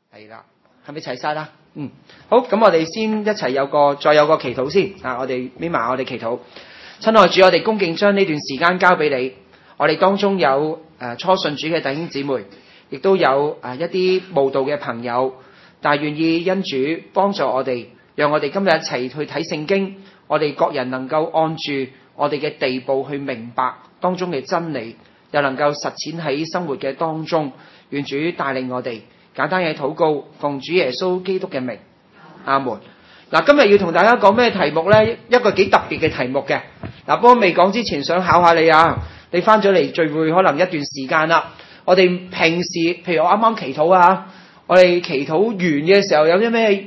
係啦，係咪齊晒啦？好，咁我哋先一齊再有個祈禱先啊！我哋眯埋我哋祈禱。親愛主，我哋恭敬將呢段時間交俾你。我哋當中有初信主嘅弟兄姊妹，亦都有一啲慕道嘅朋友，但係願意因主幫助我哋，讓我哋今日一齊去睇聖經，我哋各人能夠按住我哋嘅地步去明白當中嘅真理，又能夠實踐喺生活嘅當中。願主帶領我哋。簡單嘅禱告，奉主耶穌基督嘅名，阿門。嗱，今日要同大家講咩題目呢？一個幾特別嘅題目嘅。嗱，不過未講之前，想考下你啊。你翻咗嚟聚會可能一段時間啦。我哋平時，譬如我啱啱祈禱啊，我哋祈禱完嘅時候有啲咩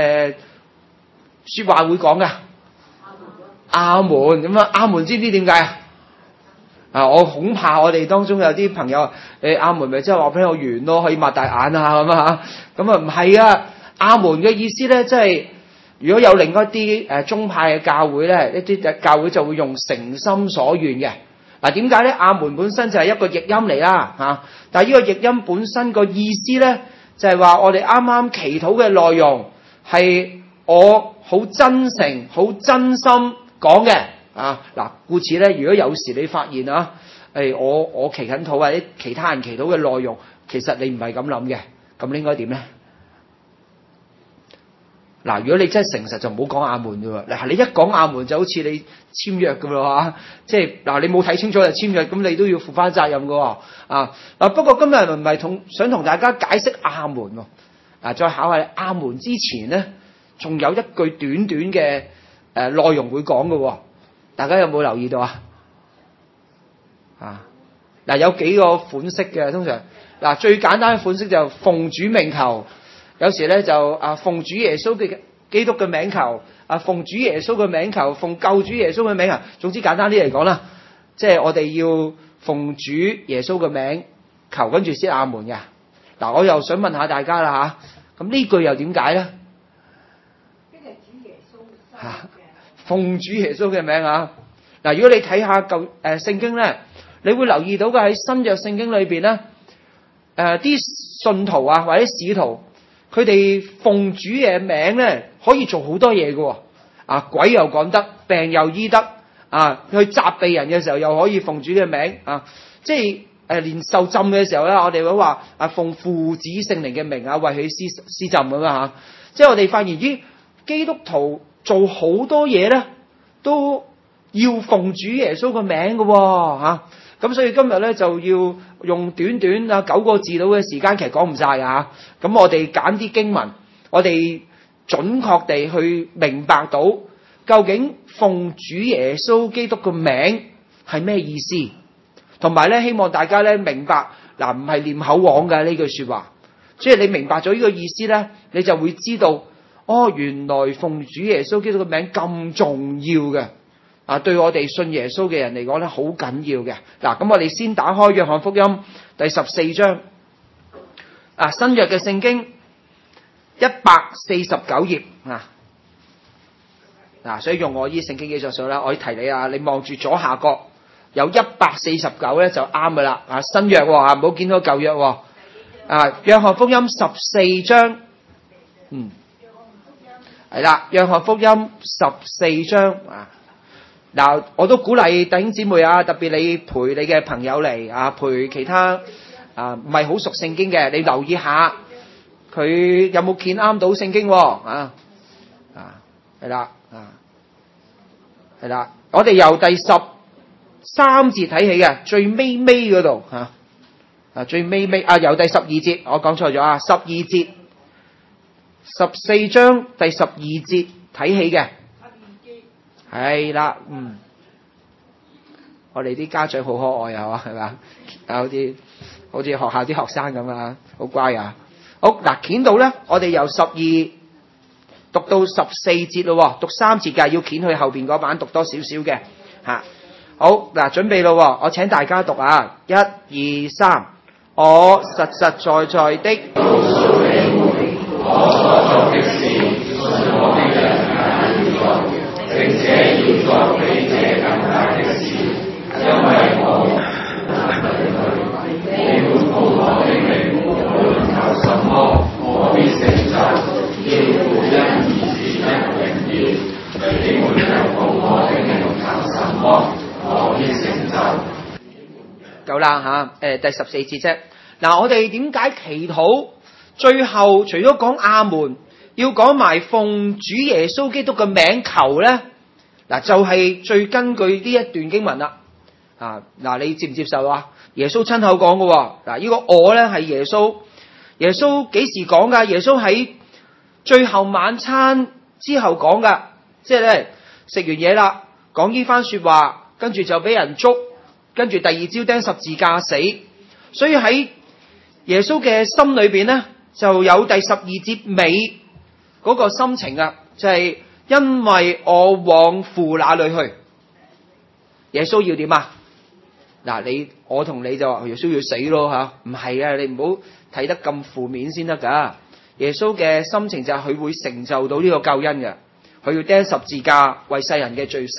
說話會講噶？阿門咁啊！阿門知唔知點解啊？我恐怕我哋當中有啲朋友阿門咪即係話俾我完咯，可以擘大眼啊咁啊嚇，咁啊唔係啊！阿門嘅意思咧，即係如果有另一啲宗派嘅教會咧，一啲教會就會用誠心所願嘅。嗱，點解咧？阿門本身就係一個譯音嚟啦嚇，但係呢個譯音本身個意思咧，就係話我哋啱啱祈禱嘅內容係我好真誠、好真心講嘅。嗱，故此咧，如果有時你發現我祈緊禱或者其他人祈禱嘅內容，其實你唔係咁諗嘅，咁你應該點咧？嗱，如果你真係誠實，就唔好講阿門嘅喎。嗱，你一講阿門就好似你簽約咁咯嚇，即係嗱你冇睇清楚就簽約，咁你都要負翻責任嘅喎。不過今日唔係想同大家解釋阿門喎。再考下你，阿門之前咧，仲有一句短短嘅內容會講嘅喎。大家有冇留意到有幾個款式嘅，通常最簡單嘅款式就奉主名求，有時咧就奉主耶穌嘅基督嘅名求，奉主耶穌嘅名求，奉救主耶穌嘅名求。總之簡單啲嚟講啦，即係我哋要奉主耶穌嘅名求，跟住先阿門嘅。我又想問下大家啦嚇，咁呢句又點解咧？奉主耶穌嘅名啊！如果你睇下舊聖經咧，你會留意到嘅喺新約聖經裏邊咧，啲信徒或者使徒，佢哋奉主嘅名咧，可以做好多嘢嘅。鬼又趕得，病又醫得，去責備人嘅時候又可以奉主嘅名即係連受浸嘅時候咧，我哋會話奉父子聖靈嘅名為佢施浸咁啊嚇！即係我哋發現基督徒做好多嘢咧，都要奉主耶穌嘅名嘅嚇。咁所以今日咧就要用短短9個字到嘅時間，其實講唔晒㗎嚇。咁我哋揀啲經文，我哋準確地去明白到究竟奉主耶穌基督嘅名係咩意思，同埋咧希望大家咧明白唔係念口簧嘅呢句説話。即係你明白咗呢個意思咧，你就會知道原來奉主耶穌基督嘅名咁重要嘅。對我哋信耶穌嘅人嚟講咧，好緊要嘅。咁我哋先打開約翰福音第14章，新約嘅聖經149頁所以用我依聖經記載數啦，我提你你望住左下角有149咧就啱噶啦。新約唔好見到舊約約翰福音14章，係啦，約翰福音14章我都鼓勵弟兄姊妹特別你陪你嘅朋友嚟陪其他唔係好熟聖經嘅，你留意下佢有冇見啱到聖經係啦係啦，我哋由第13節睇起嘅，最尾嗰度最尾由第12節，我講錯咗12節14章第12節睇起嘅。係啦，我哋啲家長好可愛係嘛？好似學校啲學生咁好乖好捲到咧，我哋由12讀到14節咯，讀3節嘅，要捲去後邊嗰版讀多少少嘅好準備咯，我請大家讀1、2、3，我實實在在的告訴你們，我所做的事，信我的人也要做，並且要做比這更大的事，因為我你們奉我的名，無論求什麼，我必啦吓，第14節啫。嗱，我哋點解祈禱最後除咗講阿門，要講埋奉主耶穌基督嘅名求咧？嗱，就係最根據呢一段經文啦。嗱，你接唔接受啊？耶穌親口講嘅。嗱，呢個我咧係耶穌。耶穌幾時講噶？耶穌喺最後晚餐之後講噶，即係咧食完嘢啦，講呢番說話，跟住就俾人捉，跟住第二朝釘十字架死。所以喺耶穌嘅心裏邊咧，就有第12節尾嗰個心情啊，就係因為我往父那裏去。耶穌要點啊？嗱，我同你就話耶穌要死咯吓，唔係啊，你唔好睇得咁負面先得噶。耶穌嘅心情就係佢會成就到呢個救恩嘅，佢要釘十字架為世人嘅罪死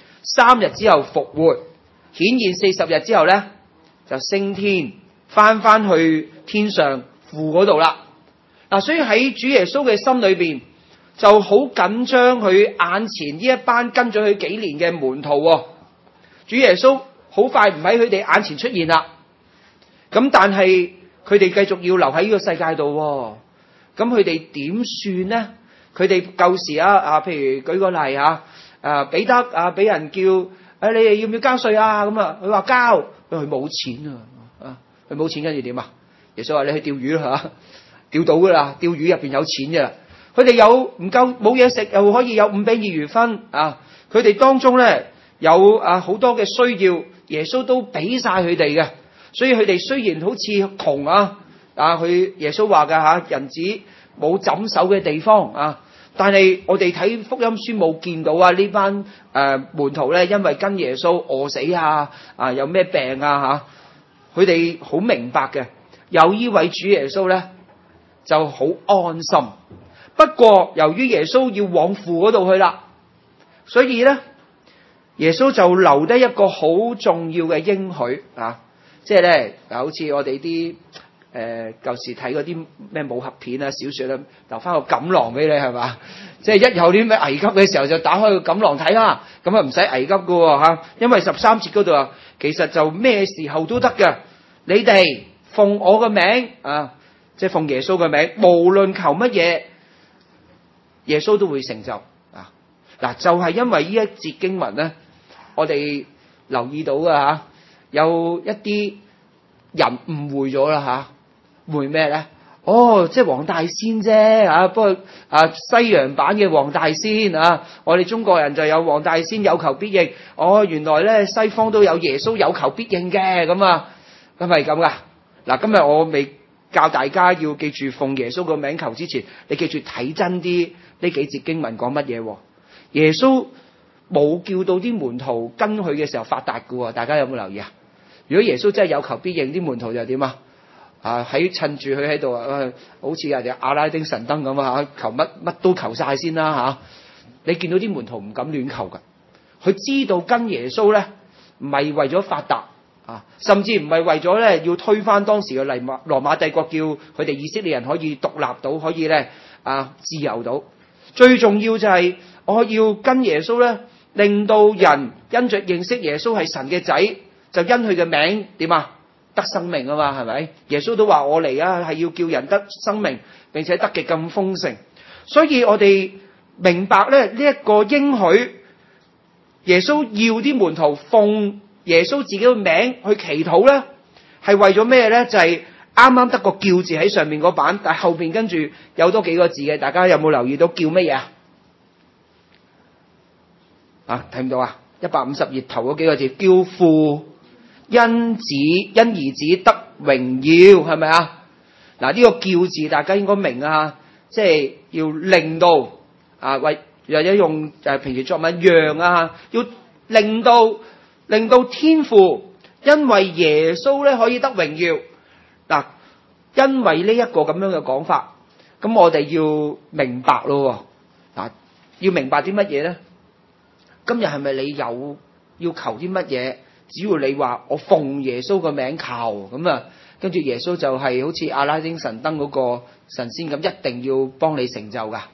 ，3日之後復活，顯現40日之後咧就升天，翻去天上父嗰度啦。嗱，所以喺主耶穌嘅心裏邊就好緊張佢眼前呢一班跟咗佢幾年嘅門徒。主耶穌好快唔喺佢哋眼前出現啦，咁但係佢哋繼續要留喺呢個世界度，咁佢哋點算呢？佢哋舊時譬如舉個例彼得俾人叫你哋要唔要交稅啊？咁佢話交，佢冇錢佢冇錢，跟住點啊？耶穌話你去釣魚啦，釣到噶啦，釣魚入邊有錢嘅。佢哋有唔夠冇嘢食，又可以有5餅2魚分佢哋當中咧有好多嘅需要，耶穌都俾晒佢哋嘅。所以佢哋雖然好似窮佢耶穌話嘅人子冇枕首嘅地方但係我哋睇福音書冇見到呢班門徒咧，因為跟耶穌餓死有咩病佢哋好明白嘅，有呢位主耶穌咧就好安心。不過由於耶穌要往父嗰度去啦，所以咧耶穌就留低一個好重要嘅應許即係咧好似我哋啲舊時睇嗰啲咩武俠片小說咧，留翻個錦囊俾你係嘛？即係一有啲咩危急嘅時候就打開個錦囊睇啦，咁唔使危急噶因為13節嗰度啊，其實就咩時候都得嘅。你哋奉我嘅名即係奉耶穌嘅名，無論求乜嘢，耶穌都會成就嗱，就係因為呢一節經文咧，我哋留意到嘅有一啲人誤會咗啦誤會咩咧？即係黃大仙啫不過西洋版嘅黃大仙我哋中國人就有黃大仙有求必應。原來咧西方都有耶穌有求必應嘅咁係咁噶。嗱，今日我未教大家要記住奉耶穌個名求之前，你記住睇真啲呢幾節經文講乜嘢。耶穌冇叫到啲門徒跟佢嘅時候發達噶，大家有冇留意啊？如果耶穌真係有求必應，啲門徒就點喺趁住佢喺度好似人哋阿拉丁神燈咁求乜都求晒先啦你見到啲門徒唔敢亂求噶，佢知道跟耶穌咧唔係為咗發達甚至唔係為咗咧要推翻當時嘅羅馬帝國，叫佢哋以色列人可以獨立到，可以咧自由到。最重要就係我要跟耶穌咧，令到人因着認識耶穌係神嘅仔，就因佢嘅名點得生命啊嘛，係咪？耶穌都話我嚟係要叫人得生命，並且得極咁豐盛。所以我哋明白咧呢一個應許，耶穌要啲門徒奉耶穌自己嘅名去祈禱咧，係為咗咩咧？就係啱啱得個叫字喺上面嗰版，但係後邊跟住有多幾個字嘅，大家有冇留意到叫乜嘢睇唔到150頁頭嗰幾個字，叫父因兒子得榮耀，係咪嗱，呢個叫字大家應該明即係要令到或者用平時作文讓要令到天父因為耶穌咧可以得榮耀因為呢一個咁樣嘅講法，咁我哋要明白咯要明白啲乜嘢咧？今日係咪你有要求啲乜嘢？只要你話我奉耶穌個名求咁跟住耶穌就係好似阿拉丁神燈嗰個神仙咁，一定要幫你成就噶。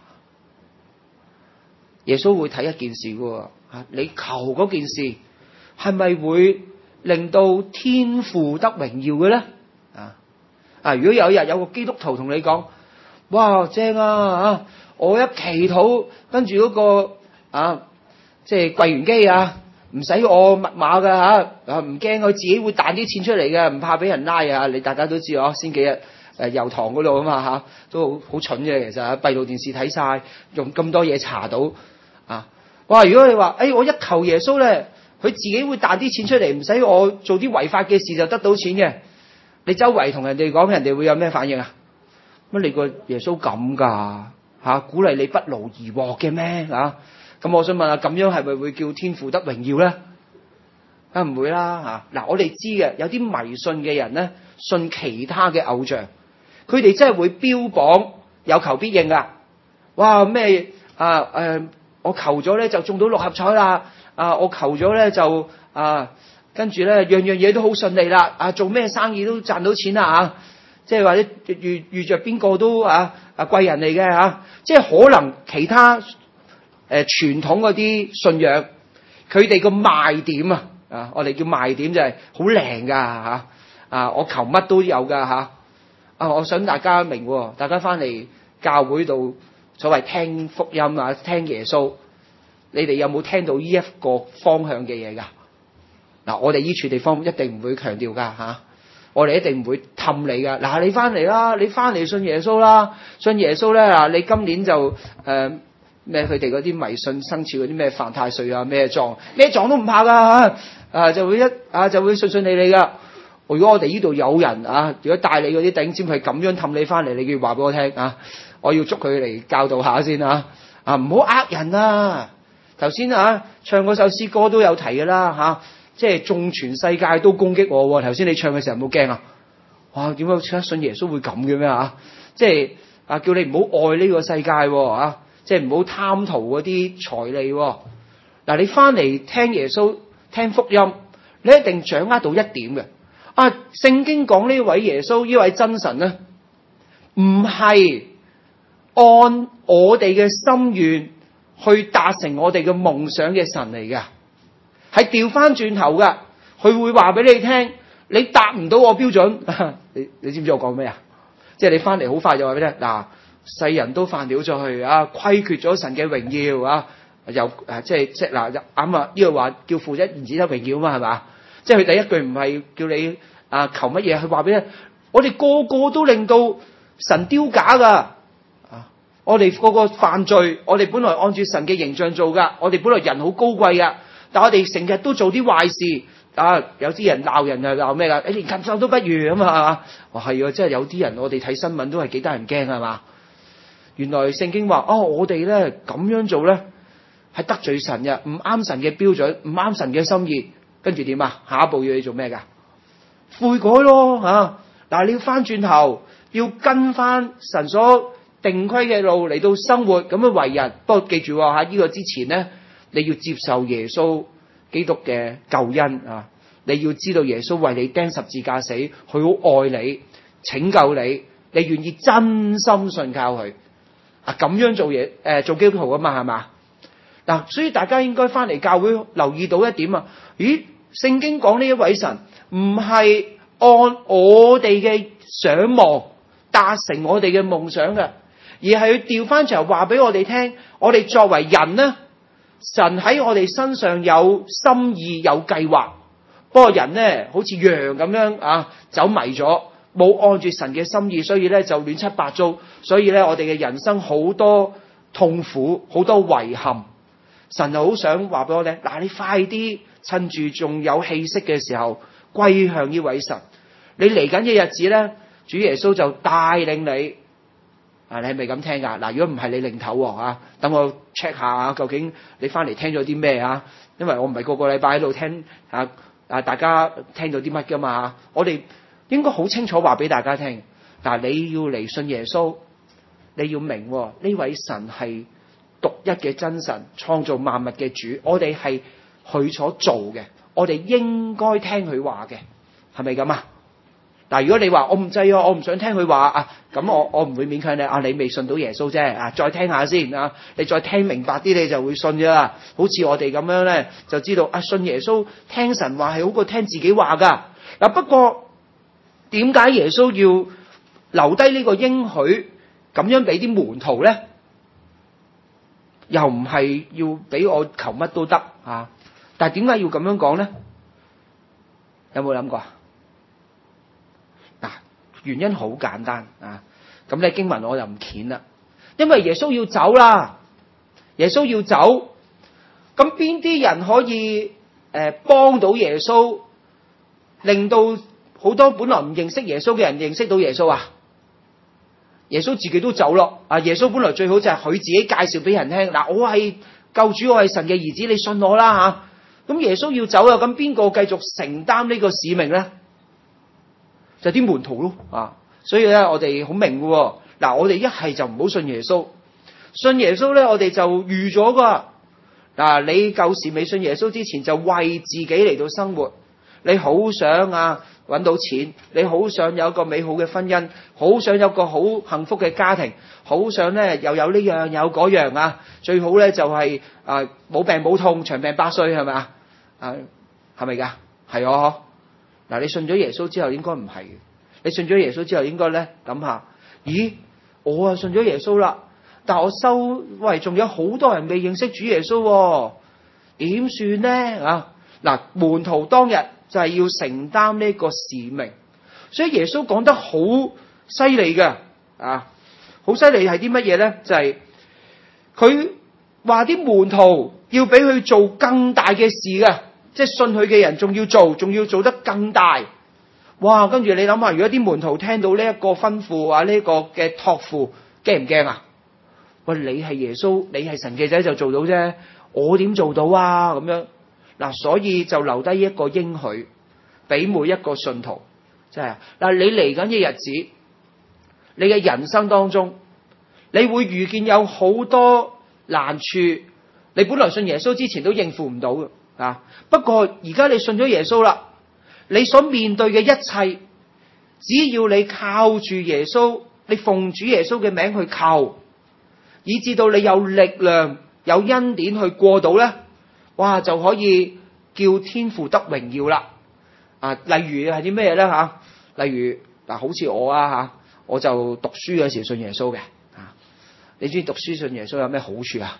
耶穌會睇一件事噶你求嗰件事係咪會令到天父得榮耀嘅咧？如果有一日有個基督徒同你講，哇，正啊，我一祈禱，跟住嗰個即係櫃員機唔使我密碼㗎唔驚佢自己會彈啲錢出嚟嘅，唔怕俾人拉你大家都知先幾日油塘嗰度都好蠢嘅，其實閉路電視睇晒，用咁多嘢查到哇！如果你話我一求耶穌咧，佢自己會彈啲錢出嚟，唔使我做啲違法嘅事就得到錢嘅，你周圍同人哋講，人哋會有咩反應乜你個耶穌咁噶鼓勵你不勞而獲嘅咩咁我想問下，咁樣係咪會叫天父得榮耀咧？梗唔會啦嗱，我哋知嘅有啲迷信嘅人咧，信其他嘅偶像，佢哋真係會標榜有求必應噶。哇咩我求咗咧就中到六合彩啦我求咗咧就跟住咧樣樣嘢都好順利啦做咩生意都賺到錢啦即係或者遇着邊個都貴人嚟嘅即係可能其他傳統嗰啲信仰，佢哋個賣點我哋叫賣點就係好靚噶我求乜都有噶我想大家明大家翻嚟教會度所謂聽福音聽耶穌，你哋有冇聽到呢一個方向嘅嘢噶我哋呢處地方一定唔會強調噶我哋一定唔會氹你噶你翻嚟啦，你翻嚟信耶穌啦，信耶穌咧你今年就咩佢哋嗰啲迷信生肖嗰啲咩犯太歲咩撞都唔怕噶就會就會順利噶。如果我哋呢度有人如果帶你嗰啲頂尖係咁樣氹你翻嚟，你要話俾我聽我要捉佢嚟教導下先唔好呃人頭先唱嗰首詩歌都有提噶啦即係眾全世界都攻擊我頭先你唱嘅時候有冇驚哇點解信耶穌會咁嘅咩即係叫你唔好愛呢個世界即係唔好貪圖嗰啲財利你翻嚟聽耶穌聽福音，你一定掌握到一點嘅聖經講呢位耶穌呢位真神咧，唔係按我哋嘅心願去達成我哋嘅夢想嘅神嚟㗎，係調翻轉頭㗎。佢會話俾你聽，你達唔到我標準，你知唔知我講咩即係你翻嚟好快就話俾你聽世人都犯了咗去虧缺咗神嘅榮耀又即係嗱啱呢個話叫父一言子得榮耀嘛係嘛？即係佢第一句唔係叫你求乜嘢，佢話俾你聽，我哋個個都令到神丟架噶我哋個個犯罪，我哋本來按住神嘅形象做噶，我哋本來人好高貴噶，但我哋成日都做啲壞事有啲人鬧人鬧咩噶？你連禽獸都不如咁係係即係有啲人我哋睇新聞都係幾得人驚係嘛？原來聖經話我哋咧咁樣做咧係得罪神嘅，唔啱神嘅標準，唔啱神嘅心意。跟住點下一步要你做咩噶？悔改咯你要翻轉頭，要跟翻神所定規嘅路嚟到生活，咁樣為人。不過記住呢個之前咧，你要接受耶穌基督嘅救恩你要知道耶穌為你釘十字架死，佢好愛你，拯救你，你願意真心信靠佢咁樣做嘢做基督徒嘛係嘛所以大家應該翻嚟教會留意到一點咦，聖經講呢一位神唔係按我哋嘅想望達成我哋嘅夢想嘅，而係佢調翻轉頭話俾我哋聽，我哋作為人呢，神喺我哋身上有心意有計劃，不過人呢好似羊咁樣走迷咗，冇按住神嘅心意，所以咧就亂七八糟，所以咧我哋嘅人生好多痛苦，好多遺憾。神就好想話俾我哋，你快啲趁住仲有氣息嘅時候歸向呢位神。你嚟緊嘅日子咧，主耶穌就帶領你。你係咪咁聽噶？如果唔係你領頭等我 check 下究竟你翻嚟聽咗啲咩因為我唔係個個禮拜喺度聽大家聽到啲乜噶嘛。我哋應該好清楚話俾大家聽。但係你要嚟信耶穌，你要明呢位神係獨一嘅真神，創造萬物嘅主，我哋係佢所做嘅，我哋應該聽佢話嘅，係咪咁但係如果你話我唔制啊，我唔想聽佢話啊，咁我唔會勉強你啊，你未信到耶穌啫啊，再聽下先啊，你再聽明白啲你就會信㗎啦。好似我哋咁樣咧，就知道啊，信耶穌聽神話係好過聽自己話㗎。嗱，不過點解耶穌要留低呢個應許咁樣俾啲門徒咧？又唔係要俾我求乜都得啊？但係點解要咁樣講咧？有冇諗過啊？嗱，原因好簡單啊！咁咧經文我就唔揭啦，因為耶穌要走啦，耶穌要走，咁邊啲人可以幫到耶穌，令到好多本來唔認識耶穌嘅人認識到耶穌啊？耶穌自己都走咯，啊！耶穌本來最好就係佢自己介紹俾人聽，嗱，我係救主，我係神嘅兒子，你信我啦吓。咁耶穌要走啊，咁邊個繼續承擔呢個使命咧？就啲門徒咯，啊！所以咧，我哋好明嘅，嗱，我哋一係就唔好信耶穌，信耶穌咧，我哋就預咗噶。嗱，你舊時未信耶穌之前，就為自己嚟到生活，你好想啊搵到錢，你好想有一個美好嘅婚姻，好想有個好幸福嘅家庭，好想咧又有呢樣有嗰樣啊，最好咧就係冇病冇痛，長命百歲，係咪啊？係咪噶？係啊！嗱，你信咗耶穌之後應該唔係嘅，你信咗耶穌之後應該咧諗下，咦，我啊信咗耶穌啦，但係我周圍仲有好多人未認識主耶穌，點算咧啊？嗱，門徒當日就係要承擔呢個使命，所以耶穌講得好犀利嘅啊，好犀利係啲乜嘢咧？就係佢話啲門徒要俾佢做更大嘅事嘅，即係信佢嘅人仲要做得更大。哇！跟住你諗下，如果啲門徒聽到呢一個吩咐啊，呢個嘅託付，驚唔驚啊？喂，你係耶穌，你係神嘅仔就做到啫，我點做到啊？咁樣嗱，所以就留低一個應許俾每一個信徒，即係嗱，你嚟緊嘅日子，你嘅人生當中，你會遇見有好多難處，你本來信耶穌之前都應付唔到嘅啊。不過而家你信咗耶穌啦，你所面對嘅一切，只要你靠住耶穌，你奉主耶穌嘅名去求，以至到你有力量、有恩典去過到咧，哇，就可以叫天父得榮耀啦。啊，例如係啲咩咧吓？例如嗱，好似我啊吓，我就讀書嗰時信耶穌嘅啊。你知讀書信耶穌有咩好處啊？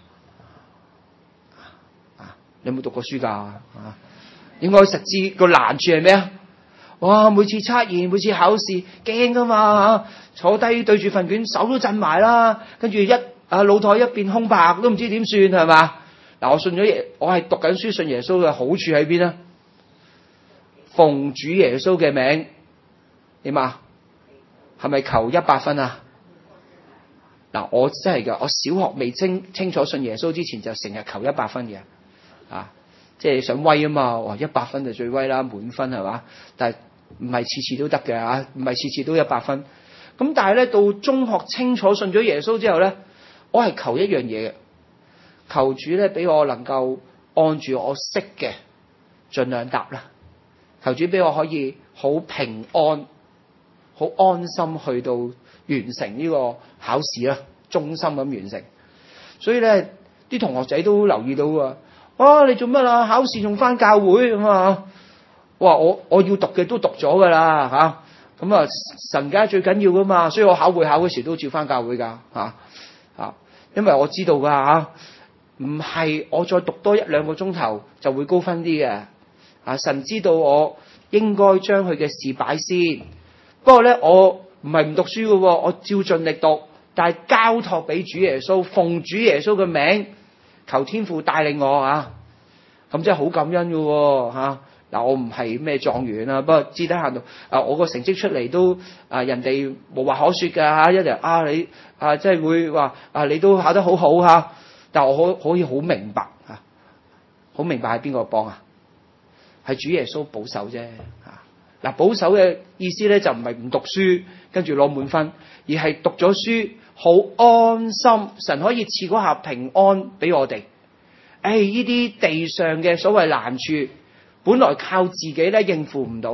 你有冇讀過書噶？啊，應該實知個難處係咩啊？哇！每次測驗、每次考試，驚噶嘛，坐低對住份卷，手都震埋啦。跟住腦袋一片空白，都唔知點算係嘛？嗱，我信咗耶，我係讀緊書信耶穌嘅好處喺邊啊？奉主耶穌嘅名，點啊？係咪求100分啊？嗱，我真係噶，我小學未清楚信耶穌之前，就成日求100分嘅。啊，即係想威啊嘛，哇！100分就最威啦，滿分係嘛？但係唔係次次都得嘅啊，唔係次次都100分。咁但係咧，到中學清楚信咗耶穌之後咧，我係求一樣嘢嘅，求主咧俾我能夠按住我識嘅盡量答啦。求主俾我可以好平安、好安心去到完成呢個考試啦，忠心咁完成。所以咧，啲同學仔都留意到啊。哇！你做乜啊？考試仲返教會咁啊？哇！我要讀嘅都讀咗噶啦吓，咁啊神家最緊要噶嘛，所以我考會考嗰時都照返教會噶吓，因為我知道噶吓，唔係我再讀多1-2個鐘頭就會高分啲嘅啊！神知道我應該將佢嘅事擺先，不過咧我唔係唔讀書噶，我照盡力讀，但係交託俾主耶穌，奉主耶穌嘅名。求天父帶領我啊，咁真係好感恩嘅吓。嗱，我唔係咩狀元啊，不過至低限度我個成績出嚟都人哋無話可說嘅吓。一日你即係會話你都考得好好吓，但我可以好明白吓，好明白係邊個幫啊？係主耶穌保守啫吓。嗱，保守嘅意思咧就唔係唔讀書跟住攞滿分，而係讀咗書。好安心，神可以賜嗰下平安俾我哋。呢啲地上嘅所謂難處，本來靠自己咧應付唔到，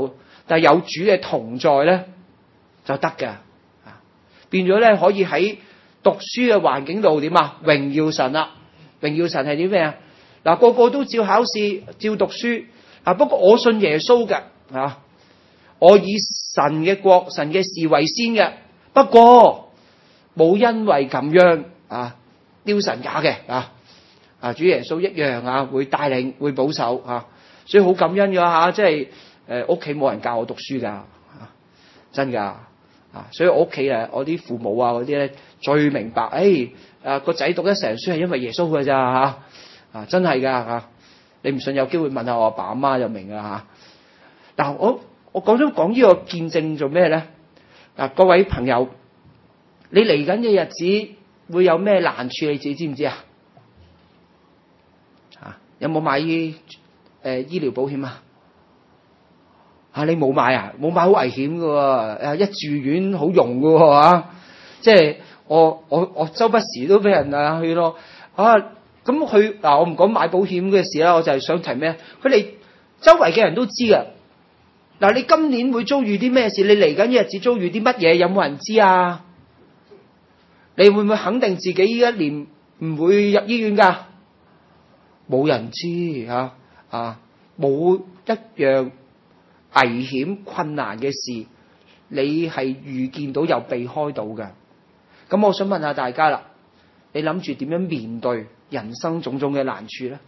但係有主嘅同在咧就得嘅，變咗咧可以喺讀書嘅環境度點啊？榮耀神啦！榮耀神係啲咩啊？嗱，個個都照考試，照讀書啊。不過我信耶穌嘅啊，我以神嘅國、神嘅事為先嘅。不過冇因為咁樣啊丟神架嘅主耶穌一樣會帶領、會保守所以好感恩噶即係屋企冇人教我讀書噶真噶所以我屋企我啲父母嗰啲咧最明白，個仔讀得成書係因為耶穌噶咋真係噶你唔信有機會問下我阿爸阿媽就明啦但我講呢個見證做咩咧？各位朋友，你嚟緊嘅日子會有咩難處？你自己知唔知啊？有冇買醫療保險啊？你冇買啊？冇買好危險噶一住院好用噶即係我周不時都俾人去咯咁佢我唔講買保險嘅事啦，我就係想提咩？佢哋周圍嘅人都知噶你今年會遭遇啲咩事？你嚟緊嘅日子遭遇啲乜嘢？有冇人知啊？你會唔會肯定自己呢一年唔會入醫院噶？冇人知冇一樣危險困難嘅事，你係預見到又避開到嘅。咁我想問下大家啦，你諗住點樣面對人生種種嘅難處咧？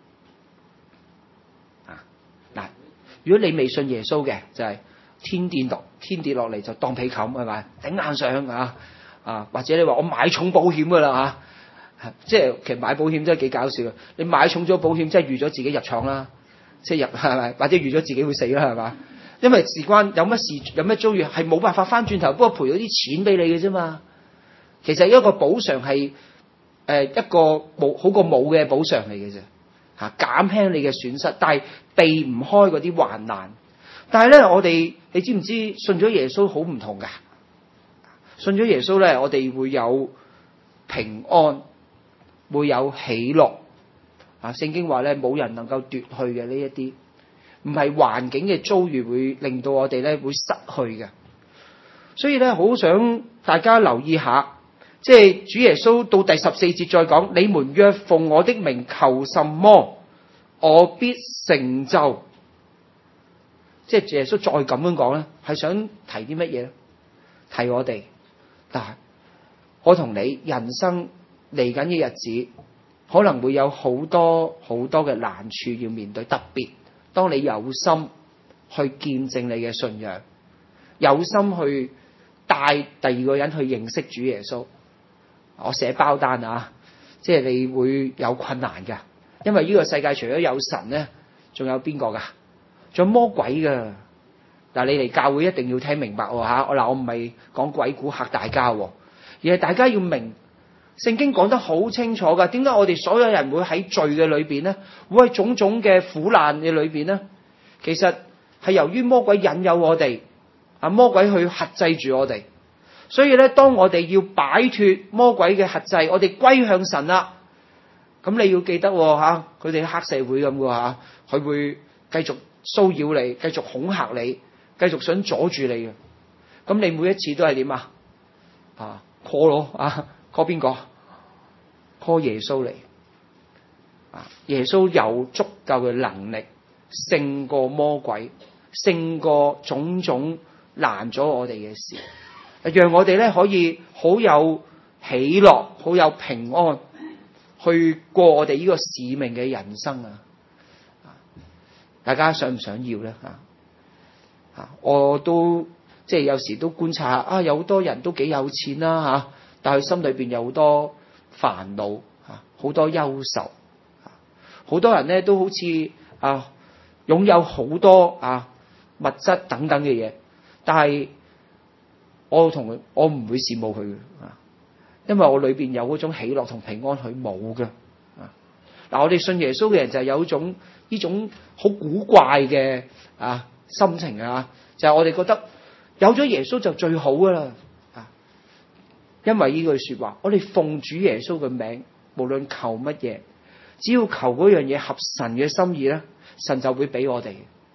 如果你未信耶穌嘅，就係天跌落嚟就當被冚係咪？頂硬上或者你話我買重保險噶啦即係其實買保險真係幾搞笑。你買重咗保險，即係預咗自己入廠啦，即係入係咪？或者預咗自己會死啦係嘛？因為事關有乜事有乜遭遇係冇辦法翻轉頭，不過賠咗啲錢俾你嘅啫嘛。其實一個補償係一個冇好過冇嘅補償嚟嘅啫減輕你嘅損失，但係避唔開嗰啲患難。但係咧，我哋你知唔知信咗耶穌好唔同噶？信咗耶穌咧，我哋會有平安，會有喜樂聖經話咧，冇人能夠奪去嘅呢一啲，唔係環境嘅遭遇會令到我哋咧會失去嘅。所以咧，好想大家留意下，即係主耶穌到第14節再講，你們若奉我的名求什麼，我必成就。即係耶穌再咁樣講咧，係想提啲乜嘢咧？提我哋我同你人生嚟緊嘅日子，可能會有好多好多嘅難處要面對。特別當你有心去見證你嘅信仰，有心去帶第二個人去認識主耶穌，我寫包單即係你會有困難㗎，因為呢個世界除咗有神咧，仲有邊個㗎？仲有魔鬼㗎。但你嚟教會一定要聽明白我唔係講鬼故嚇大家而係大家要明聖經講得好清楚㗎。點解我哋所有人會喺罪嘅裏邊咧，會喺種種嘅苦難嘅裏邊咧？其實係由於魔鬼引誘我哋魔鬼去轄制住我哋。所以咧，當我哋要擺脫魔鬼嘅轄制，我哋歸向神啦。咁你要記得佢哋黑社會咁嘅佢會繼續騷擾你，繼續恐嚇你，繼續想阻住你嘅。咁你每一次都係點call 咯call 邊個 call 耶穌嚟耶穌有足夠嘅能力勝過魔鬼，勝過種種難咗我哋嘅事，讓我哋咧可以好有喜樂，好有平安去過我哋呢個使命嘅人生大家想唔想要咧我都即係有時都觀察下有好多人都幾有錢啦但係佢心裏邊有好多煩惱好多憂愁好多人咧都好似擁有好多物質等等嘅嘢，但係我唔會羨慕佢嘅因為我裏邊有嗰種喜樂同平安，佢冇嘅我哋信耶穌嘅人就係有呢種好古怪嘅心情就係我哋覺得有咗耶穌就最好噶啦因為呢句說話，我哋奉主耶穌嘅名，無論求乜嘢，只要求嗰樣嘢合神嘅心意咧，神就會俾我哋。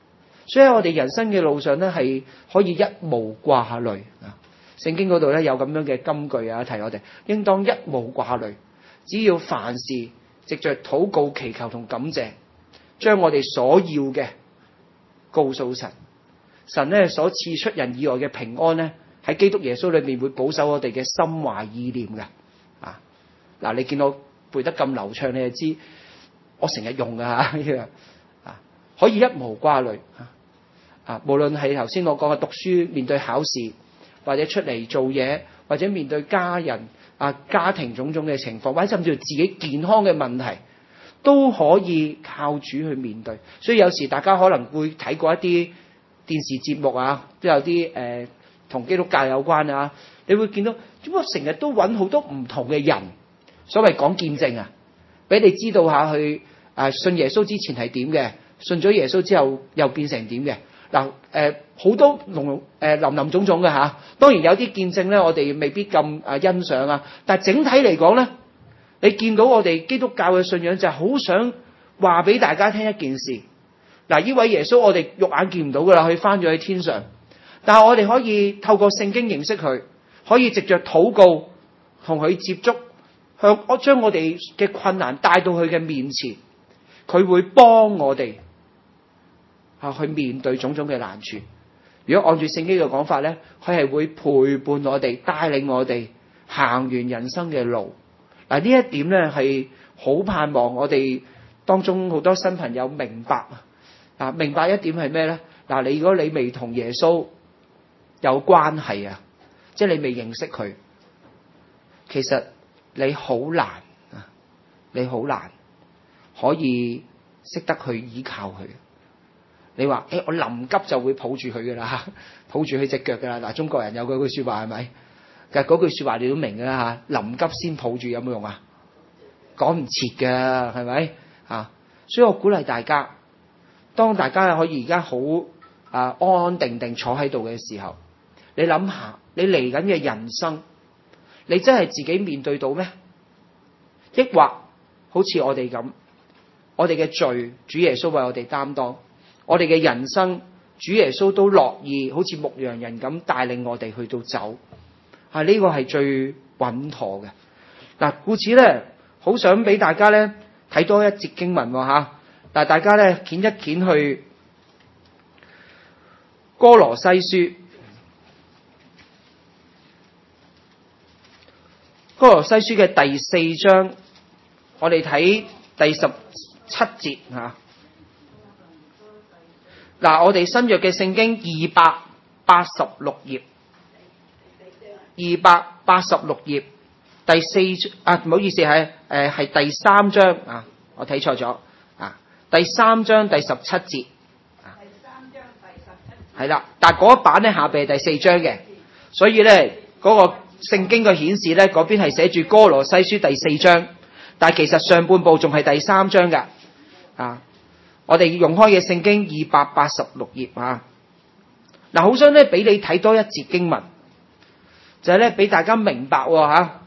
所以喺我哋人生嘅路上咧，係可以一無掛慮啊！聖經嗰度咧有咁樣嘅金句啊，提我哋應當一無掛慮，只要凡事藉着禱告、祈求同感謝，將我哋所要嘅告訴神。神咧所賜出人意外嘅平安咧，喺基督耶穌裏面會保守我哋嘅心懷意念嘅啊！嗱，你見我背得咁流暢，你就知我成日用噶嚇啊！可以一無掛慮啊！無論係頭先我講嘅讀書、面對考試，或者出嚟做嘢，或者面對家人啊、家庭種種嘅情況，或者甚至乎自己健康嘅問題，都可以靠主去面對。所以有時大家可能會睇過一啲電視節目啊，都有啲同基督教有關啊，你會見到點解成日都揾好多唔同嘅人，所謂講見證啊，俾你知道下去信耶穌之前係點嘅，信咗耶穌之後又變成點嘅。嗱好多林林種種嘅嚇，當然有啲見證咧，我哋未必咁欣賞啊，但係整體嚟講咧，你見到我哋基督教嘅信仰就係好想話俾大家聽一件事。嗱，呢位耶穌我哋肉眼見唔到噶啦，佢翻咗喺天上，但係我哋可以透過聖經認識佢，可以藉着禱告同佢接觸，將我哋嘅困難帶到佢嘅面前，佢會幫我哋去面對種種嘅難處。如果按住聖經嘅講法咧，佢係會陪伴我哋，帶領我哋行完人生嘅路。嗱，呢一點咧係好盼望我哋當中好多新朋友明白。明白一點係咩咧？嗱，如果你未同耶穌有關係啊，即係你未認識佢，其實你好難可以識得去依靠佢。你話我臨急就會抱住佢噶啦，抱住佢隻腳噶啦。嗱，中國人有嗰句說話係咪？其實嗰句說話你都明噶啦嚇，臨急先抱住有冇用啊？講唔切噶，係咪啊？所以我鼓勵大家。當大家可以而家好安安定定坐喺度嘅時候，你諗下，你嚟緊嘅人生，你真係自己面對到咩？抑或好似我哋咁，我哋嘅罪，主耶穌為我哋擔當；我哋嘅人生，主耶穌都樂意好似牧羊人咁帶領我哋去到走。呢個係最穩妥嘅。嗱，故此咧，好想俾大家咧睇多一節經文嚇。但係大家咧捲一捲去歌羅西書，歌羅西書嘅第4章，我哋睇第17節嚇。嗱，我哋新約嘅聖經286頁，286頁第4唔好意思係第3章啊，我睇錯咗。第3章第17節，第3章第17節係啦，但係嗰一版咧下邊係第4章嘅，所以咧嗰個聖經嘅顯示咧嗰邊係寫住歌羅西書第4章，但係其實上半部仲係第3章㗎。我哋用開嘅聖經286頁啊。嗱，好想咧俾你睇多一節經文，就係咧俾大家明白嚇，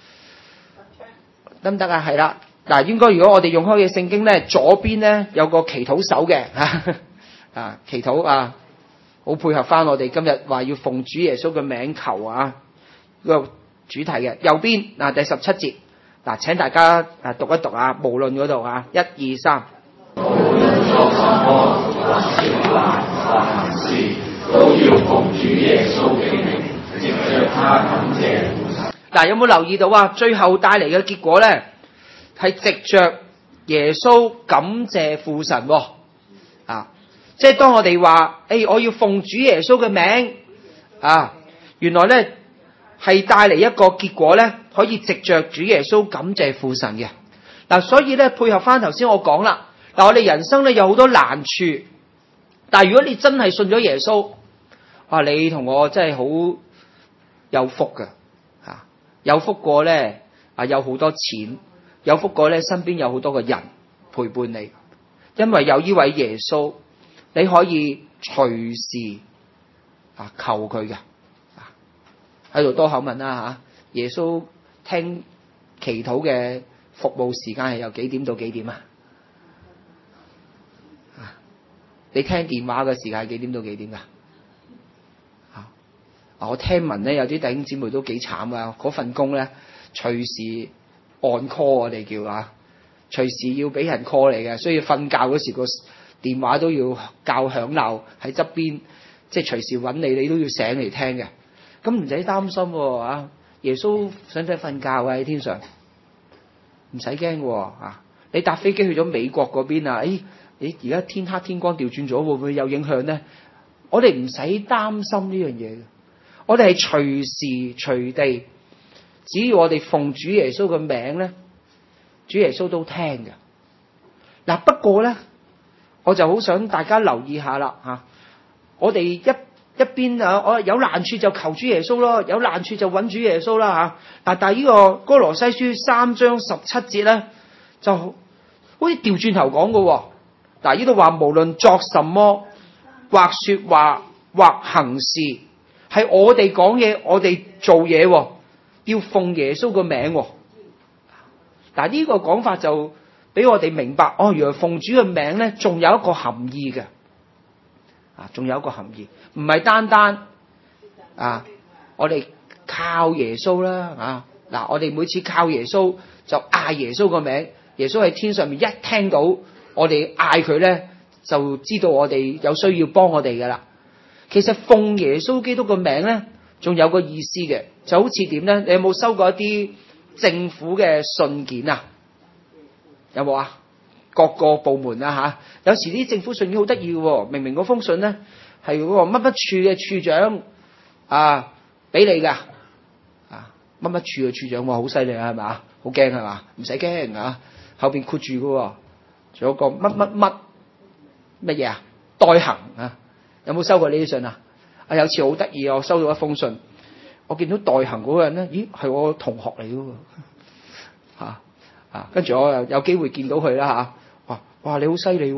得唔得啊？係啦。嗱，應該如果我哋用開嘅聖經咧，左邊咧有個祈禱手嘅祈禱好配合翻我哋今日話要奉主耶穌嘅名求個主題嘅。右邊第17節，請大家讀一讀無論嗰度1、2、3。無論作什麼或說話或行事，都要奉主耶穌嘅名，藉著他感謝父神。有冇留意到最後帶嚟嘅結果咧？係藉着耶穌感謝父神即係當我哋話我要奉主耶穌嘅名原來咧係帶嚟一個結果咧，可以藉着主耶穌感謝父神嘅。所以咧配合翻頭先我講啦，我哋人生咧有好多難處，但係如果你真係信咗耶穌你同我真係好有福㗎有福過咧有好多錢。有福過咧，身邊有好多個人陪伴你，因為有呢位耶穌，你可以隨時求佢嘅。喺度多口問啦耶穌聽祈禱嘅服務時間係由幾點到幾點你聽電話嘅時間係幾點到幾點㗎？我聽聞咧有啲弟兄姊妹都幾慘啊！嗰份工咧隨時on call，我哋叫隨時要俾人 call 你嘅，所以瞓覺嗰時個電話都要較響鬧喺側邊，即係隨時揾你，你都要醒嚟聽嘅。咁唔使擔心喎，耶穌使唔使瞓覺喺天上？唔使驚喎，你搭飛機去咗美國嗰邊啊？你而家天黑天光調轉咗，會唔會有影響咧？我哋唔使擔心呢樣嘢嘅，我哋係隨時隨地，只要我哋奉主耶穌嘅名咧，主耶穌都聽嘅。不過咧，我就好想大家留意下啦，我哋一邊我有難處就求主耶穌咯，有難處就揾主耶穌啦但係呢個哥羅西書3章17節咧，就好似調轉頭講嘅。呢度話無論作什麼，或說話，或行事，係我哋講嘢，我哋做嘢，要奉耶穌個名。呢個講法就俾我哋明白，原來奉主嘅名咧，仲有一個含義嘅。仲有一個含義，唔係單單我哋靠耶穌啦。我哋每次靠耶穌就嗌耶穌個名，耶穌喺天上面一聽到我哋嗌佢咧，就知道我哋有需要幫我哋噶啦。其實奉耶穌基督個名咧，仲有個意思嘅，就好似點咧？你有冇收過一啲政府嘅信件啊？有冇啊？各個部門有時啲政府信件好得意嘅，明明嗰封信咧係嗰個乜乜處嘅處長俾你噶乜乜處嘅處長，好犀利啊，係咪？好驚係嘛？唔使驚後邊括住嘅，仲有個乜乜乜嘢代行有冇收過呢啲信啊？有次好得意，我收到一封信，我見到代行嗰個人咧，咦係我同學嚟嘅跟住我又有機會見到佢啦哇你好犀利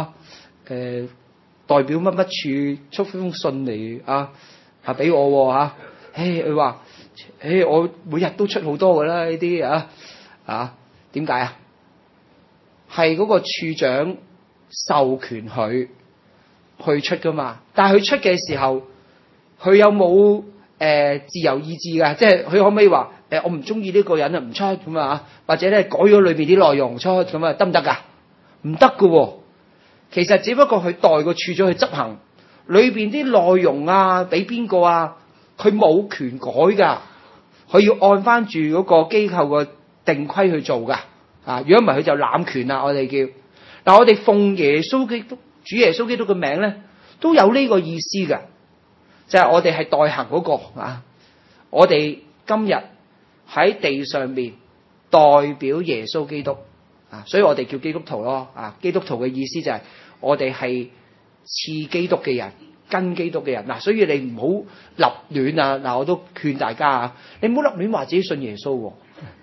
代表乜乜處出封信嚟俾我佢話我每日都出好多噶啦呢啲點解係嗰個處長授權佢去出噶嘛？但係佢出嘅時候，佢有冇自由意志噶？即係佢可唔可以話我唔中意呢個人唔出咁或者咧改咗裏邊啲內容出咁得唔得噶？唔得噶。其實只不過佢代個處長去執行裏邊啲內容俾邊個佢冇權改噶，佢要按翻住嗰個機構嘅定規去做噶如果唔係佢就濫權啦。我哋叫我哋奉耶穌基督主耶穌基督嘅名咧，都有呢個意思噶，就係我哋係代行嗰個我哋今日喺地上面代表耶穌基督所以我哋叫基督徒咯基督徒嘅意思就係我哋係似基督嘅人，跟基督嘅人所以你唔好立亂我都勸大家你唔好立亂話自己信耶穌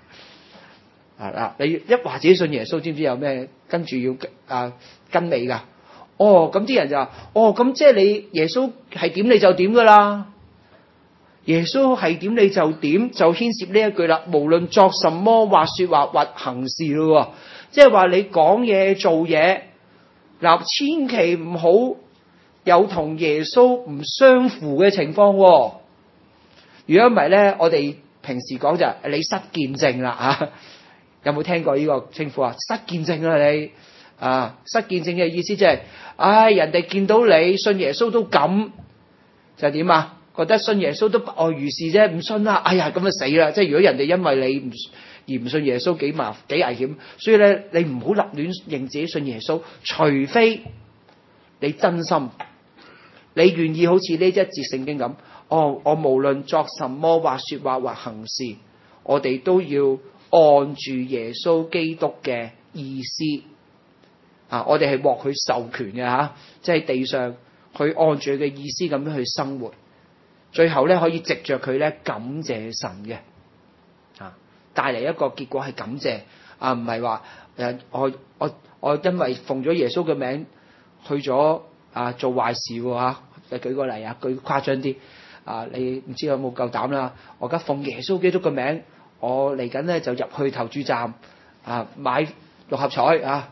你一話自己信耶穌，知唔知有咩跟住要跟尾噶？咁啲人就話咁即係你耶穌係點你就點噶啦，耶穌係點你就點，就牽涉呢一句啦。無論作什麼，或說話，或行事咯，即係話你講嘢做嘢千祈唔好有同耶穌唔相符嘅情況。如果唔係咧，我哋平時講就係你失見證啦有冇聽過呢個稱呼失見證你失見證嘅意思即係人哋見到你信耶穌都咁就係點覺得信耶穌都不外如是啫，唔信哎呀咁就死啦！即係如果人哋因為你而唔信耶穌幾危險，所以咧你唔好立亂認自己信耶穌，除非你真心，你願意好似呢一節聖經咁我無論作什麼，或說話，或行事，我哋都要按住耶穌基督嘅意思我哋係獲佢授權嘅即係地上佢按住佢嘅意思咁樣去生活，最後咧可以藉着佢咧感謝神嘅帶嚟一個結果係感謝唔係話我因為奉咗耶穌嘅名去咗做壞事舉個例舉誇張啲你唔知有冇夠膽啦？我而家奉耶穌基督嘅名，我嚟緊咧就入去投注站買六合彩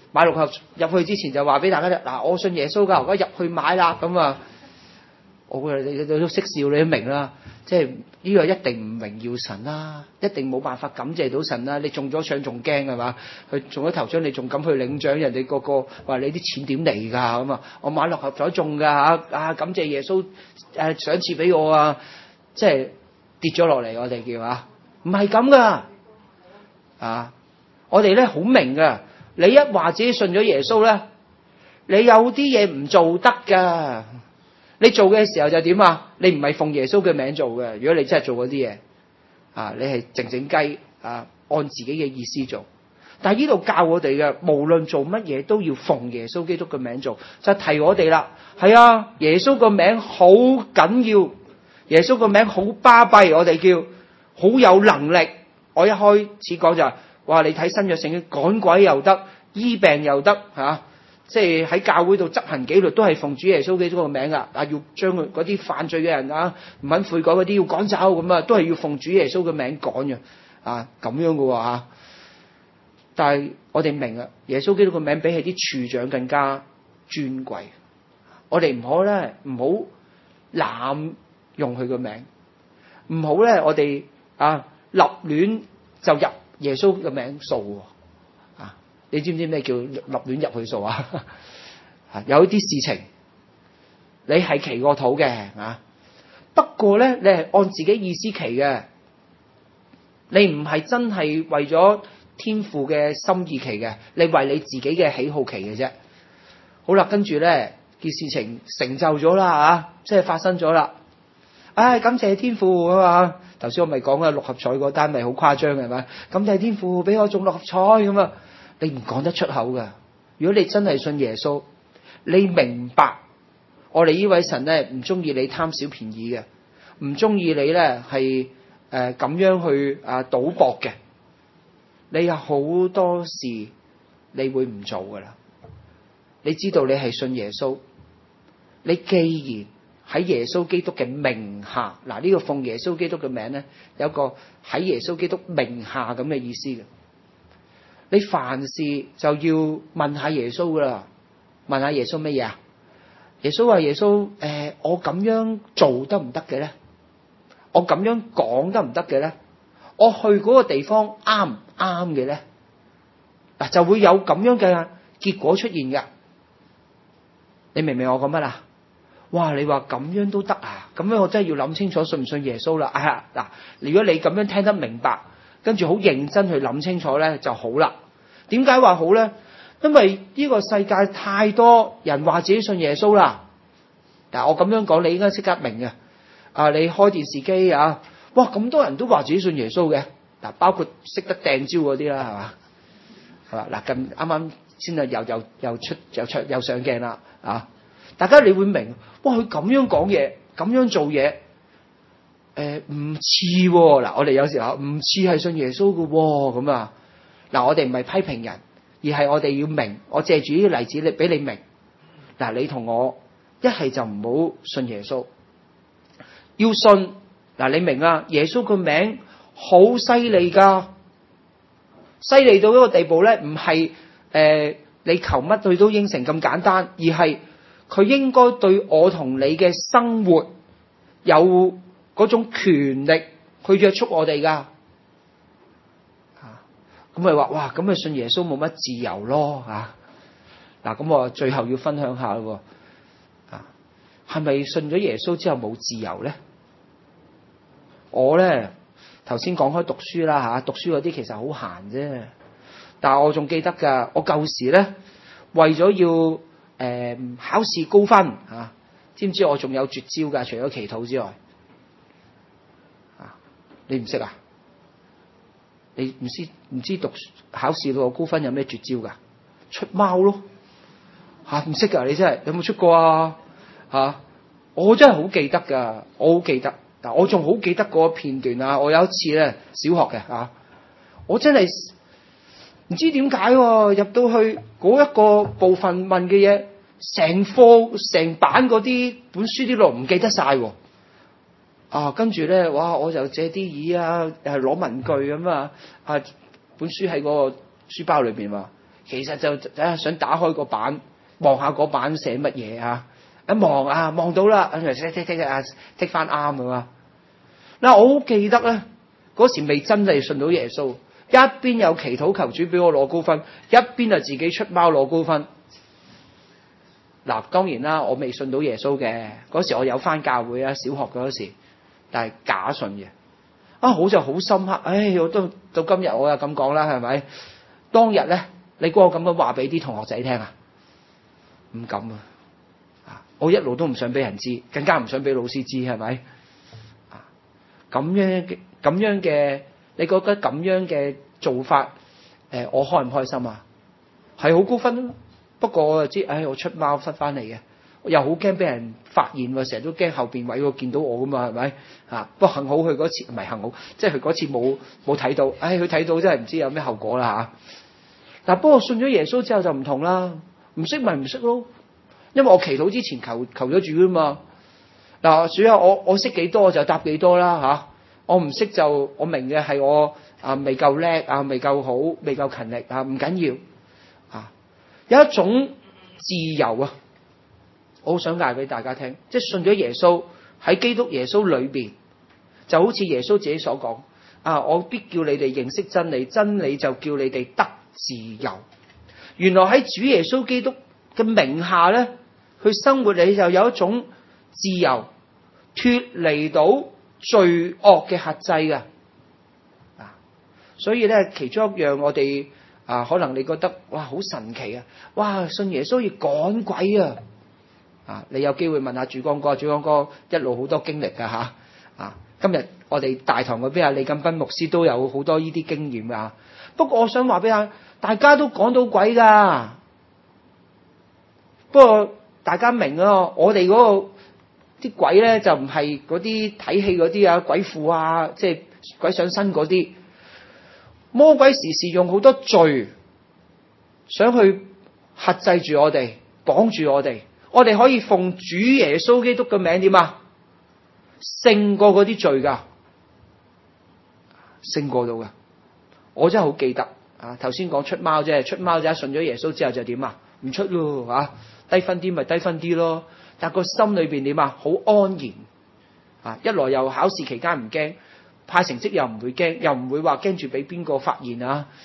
買六合入去之前就話俾大家聽，嗱，我信耶穌㗎，我而家入去買啦，咁啊，我估你都識笑，你都明啦，即係呢個一定唔榮耀神啦，一定冇辦法感謝到神啦。你中咗獎仲驚係嘛？佢中咗頭獎，你仲敢去領獎？人哋個個話你啲錢點嚟㗎咁啊？我買六合彩中㗎嚇，感謝耶穌賞賜俾我啊！即係跌咗落嚟，我哋叫啊，唔係咁㗎啊！我哋咧好明㗎，你一話自己信咗耶穌咧，你有啲嘢唔做得㗎。你做嘅時候就點啊？你唔係奉耶穌嘅名做嘅。如果你真係做嗰啲嘢啊，你係靜靜雞啊，按自己嘅意思做。但係呢度教我哋嘅，無論做乜嘢都要奉耶穌基督嘅名做，就提我哋啦。係啊，耶穌個名好緊要，耶穌個名好巴閉，我哋叫好有能力。我一開始講就係，哇！你睇新約聖經，趕鬼又得，醫病又得嚇。即係喺教會度執行紀律都係奉主耶穌基督個名噶，要將佢嗰啲犯罪嘅人啊，唔肯悔改嗰啲要趕走，咁啊都係要奉主耶穌嘅名趕嘅，咁樣嘅喎。但係我哋明啊，耶穌基督個名比起啲處長更加尊貴，我哋唔好濫用佢個名，唔好咧我哋立亂就入耶穌嘅名數。你知唔知咩叫立亂入去數啊？有啲事情你係祈過禱嘅不過咧你係按自己意思祈嘅，你唔係真係為咗天父嘅心意祈嘅，你為你自己嘅喜好祈嘅啫。好啦，跟住咧件事情成就咗啦即係發生咗啦。感謝天父啊嘛！頭先我咪講六合彩嗰單咪好誇張嘅係咪？感謝天父俾我中六合彩咁啊！你唔講得出口噶。如果你真係信耶穌，你明白我哋呢位神咧唔中意你貪小便宜嘅，唔中意你咧係咁樣去賭博嘅。你有好多事你會唔做噶啦。你知道你係信耶穌，你既然喺耶穌基督嘅名下，呢個奉耶穌基督嘅名咧，有個喺耶穌基督名下咁嘅意思嘅。你凡事就要問下耶穌噶啦，問下耶穌乜嘢啊？耶穌話：耶穌，我咁樣做得唔得嘅咧？我咁樣講得唔得嘅咧？我去嗰個地方啱唔啱嘅咧？就會有咁樣嘅結果出現噶。你明唔明我講乜啊？哇！你話咁樣都得啊？咁樣我真係要諗清楚信唔信耶穌啦。如果你咁樣聽得明白，跟住好認真去諗清楚咧就好啦。點解話好咧？因為呢個世界太多人話自己信耶穌啦。但係我咁樣講，你應該即刻明嘅。你開電視機哇！咁多人都話自己信耶穌嘅。包括識得掟蕉嗰啲啦，係嘛？近啱啱先又上鏡啦。大家你會明，哇！佢咁樣講嘢，咁樣做嘢，唔似喎。我哋有時候唔似係信耶穌嘅喎，咁啊。我哋唔係批評人，而係我哋要明。我借住呢個例子，你俾你明。你同我一係就唔好信耶穌，要信你明啊？耶穌個名好犀利噶，犀利到一個地步咧，唔係你求乜佢都應承咁簡單，而係佢應該對我同你嘅生活有嗰種權力去約束我哋噶。咁咪話哇，咁咪信耶穌冇乜自由咯咁我最後要分享下咯。係咪信咗耶穌之後冇自由咧？我咧頭先講開讀書啦讀書嗰啲其實好閒啫。但係我仲記得噶，我舊時咧為咗要考試高分知唔知我仲有絕招噶？除咗祈禱之外，你唔識啊？你唔知讀考試個高分有咩絕招噶？出貓咯唔識噶？你真係有冇出過我真係好記得噶，我好記得。但我仲好記得嗰個片段我有一次咧小學嘅我真係唔知點解入到去嗰一個部分問嘅嘢，成課成版嗰啲本書啲內容唔記得晒跟住咧，哇！我就借啲耳攞文具咁本書喺個書包裏邊其實就想打開個版望下嗰版寫乜嘢啊，一望啊望到啦，剔翻啱㗎嘛。嗱，我好記得咧，嗰時未真係信到耶穌，一邊有祈禱求主俾我攞高分，一邊就自己出貓攞高分。嗱，當然啦，我未信到耶穌嘅，嗰時我有翻教會啊，小學嗰時，但係假信嘅。好就好深刻，我都到今日我又咁講啦，係咪？當日咧，你估我咁樣話俾啲同學仔聽啊？唔敢啊！我一路都唔想俾人知，更加唔想俾老師知，係咪？咁樣嘅，你覺得咁樣嘅做法，我開唔開心啊？係好高分，不過我就知，我出貓失翻嚟嘅，又好驚俾人發現喎，成日都驚後邊位見到我噶嘛，係咪？不過幸好佢嗰次唔係幸好，即係佢嗰次冇睇到，佢睇到真係唔知有咩後果啦嚇。嗱，不過信咗耶穌之後就唔同啦，唔識咪唔識咯，因為我祈禱之前求咗主啊嘛。嗱，主啊，我識幾多就答幾多啦嚇，我唔識就我明嘅係我未夠叻啊，未夠好，未夠勤力啊，唔緊要啊。有一種自由啊，我好想介俾大家聽，即係信咗耶穌喺基督耶穌裏邊，就好似耶穌自己所講我必叫你哋認識真理，真理就叫你哋得自由。原來喺主耶穌基督嘅名下咧，去生活你就有一種自由，脫離到罪惡嘅轄制嘅。所以咧，其中一樣我哋可能你覺得哇好神奇啊！哇，信耶穌要趕鬼啊！你有機會問下主光哥，主光哥一路好多經歷㗎吓。今日我哋大堂嗰邊李錦斌牧師都有好多呢啲經驗㗎。不過我想話俾大家都趕到鬼㗎。不過大家明啊，我哋嗰個啲鬼咧就唔係嗰啲睇戲嗰啲鬼父啊，即係鬼上身嗰啲。魔鬼時時用好多罪想去轄制住我哋，綁住我哋。我哋可以奉主耶穌基督嘅名點啊？勝過嗰啲罪㗎，勝過到㗎。我真係好記得頭先講出貓啫，出貓啫，信咗耶穌之後就點啊？唔出咯低分啲咪低分啲咯，但個心裏邊點啊？好安然一來又考試期間唔驚，派成績又唔會驚，又唔會話驚住俾邊個發現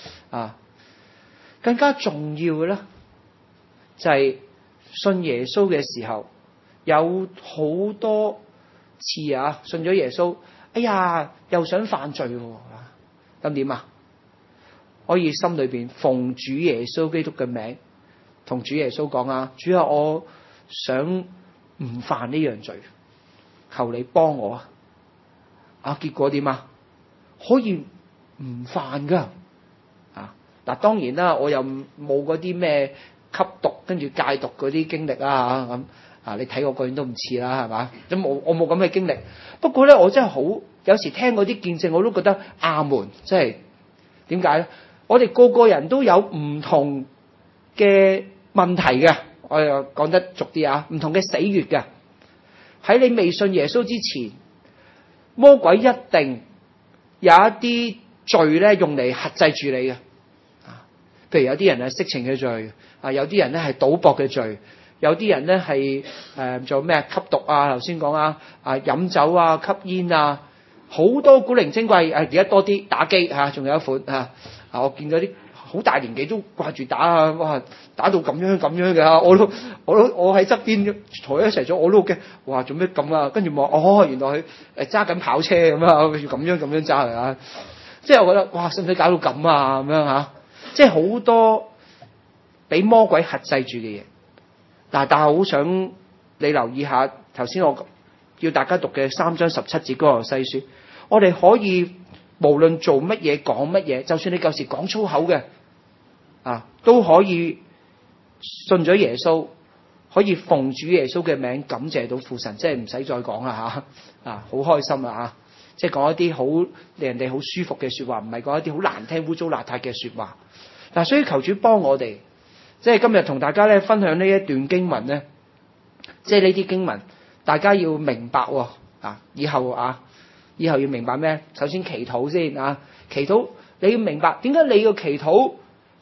更加重要嘅咧，就係信耶穌嘅時候，有好多次信咗耶穌，哎呀又想犯罪咁點啊？可以心裏邊奉主耶穌基督嘅名，同主耶穌講主啊，我想唔犯呢樣罪，求你幫我結果點啊？可以唔犯噶嗱，當然啦，我又冇嗰啲咩吸毒跟住戒毒嗰啲經歷咁你睇我個人都唔似啦，係嘛？咁我冇咁嘅經歷。不過咧，我真係好有時聽嗰啲見證，我都覺得阿門，即係點解咧？我哋個個人都有唔同嘅問題嘅，我又講得俗啲唔同嘅死穴嘅。喺你未信耶穌之前，魔鬼一定有一啲罪咧，用嚟轄制住你嘅。譬如有啲人係色情嘅罪，有啲人咧係賭博嘅罪，有啲人咧係做咩吸毒頭先講飲酒吸煙好多古靈精怪。而家多啲打機仲有一款我見到啲好大年紀都掛住打哇，打到咁樣嘅，我喺側邊同佢一齊咗，我都好驚，哇做咩咁跟住望原來佢揸緊跑車咁要咁樣揸嚟即係我覺得哇，使唔使搞到咁咁樣即係好多俾魔鬼轄制住嘅嘢。但係好想你留意下頭先我叫大家讀嘅3章17節歌羅西書，我哋可以無論做乜嘢講乜嘢，就算你舊時講粗口嘅都可以信咗耶穌，可以奉主耶穌嘅名感謝到父神，即係唔使再講啦好開心即係講一啲好令人哋好舒服嘅說話，唔係講一啲好難聽污糟邋遢嘅說話。所以求主幫我哋，即係今日同大家咧分享呢一段經文咧，即係呢啲經文大家要明白以後要明白咩？首先祈禱先祈禱你要明白點解你要祈禱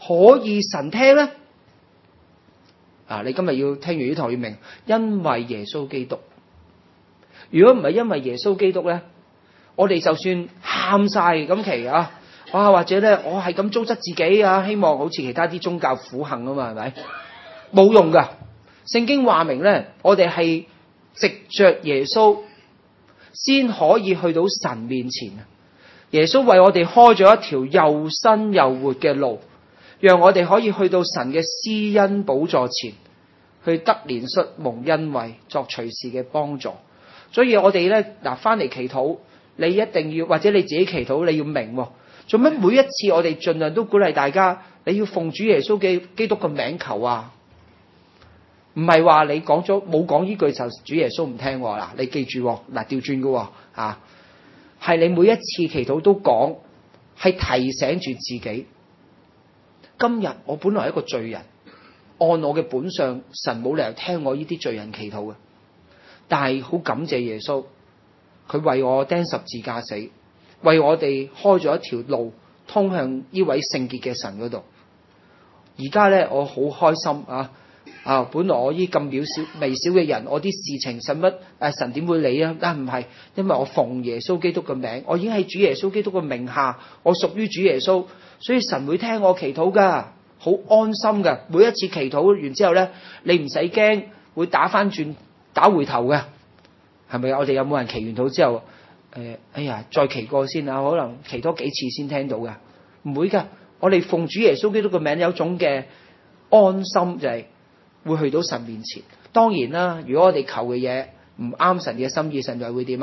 可以神聽呢？你今日要聽完呢堂要明，因為耶穌基督。如果唔係因為耶穌基督呢，我哋就算喊晒咁祈或者呢，我係咁糟質自己希望好似其他啲宗教苦行啊嘛，係咪？冇用噶。聖經話明呢，我哋係藉着耶穌先可以去到神面前。耶穌為我哋開咗一條又新又活嘅路，讓我哋可以去到神嘅施恩寶座前，去得憐恤蒙恩惠，作隨時嘅幫助。所以我哋呢，翻嚟祈禱，你一定要，或者你自己祈禱，你要明做乜每一次我哋盡量都鼓勵大家，你要奉主耶穌基督嘅名求啊！唔係話你講咗冇講呢句就主耶穌唔聽嗱，你記住調轉嘅係你每一次祈禱都講，係提醒住自己，今日我本來係一個罪人，按我嘅本相，神冇理由聽我呢啲罪人祈禱嘅，但係好感謝耶穌，佢為我釘十字架死，為我哋開咗一條路通向呢位聖潔嘅神嗰度。而家呢，我好開心本來我呢咁微小嘅人，我啲事情使乜神點會理啊？但唔係，因為我奉耶穌基督嘅名，我已經喺主耶穌基督嘅名下，我屬於主耶穌，所以神會聽我祈禱噶，好安心噶。每一次祈禱完之後呢，你唔使驚會打翻轉打回頭嘅，係咪？我哋有冇人祈完禱之後再祈過先可能祈多幾次先聽到嘅？唔會噶，我哋奉主耶穌基督嘅名有種嘅安心，就係會去到神面前。當然啦，如果我哋求嘅嘢唔啱神嘅心意，神就會點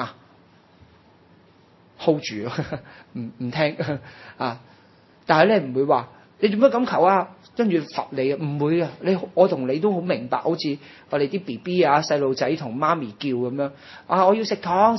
？hold 住唔聽但係咧唔會話你做乜咁求跟住罰你唔會啊！我同你都好明白，好似我哋啲 BB 細路仔同媽咪叫咁樣我要食糖